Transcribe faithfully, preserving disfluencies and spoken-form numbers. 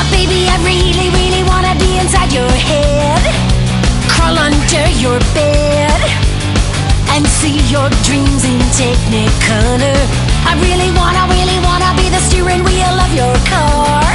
Baby, I really, really wanna be inside your head, crawl under your bed, and see your dreams in Technicolor. I really wanna, really wanna be the steering wheel of your car.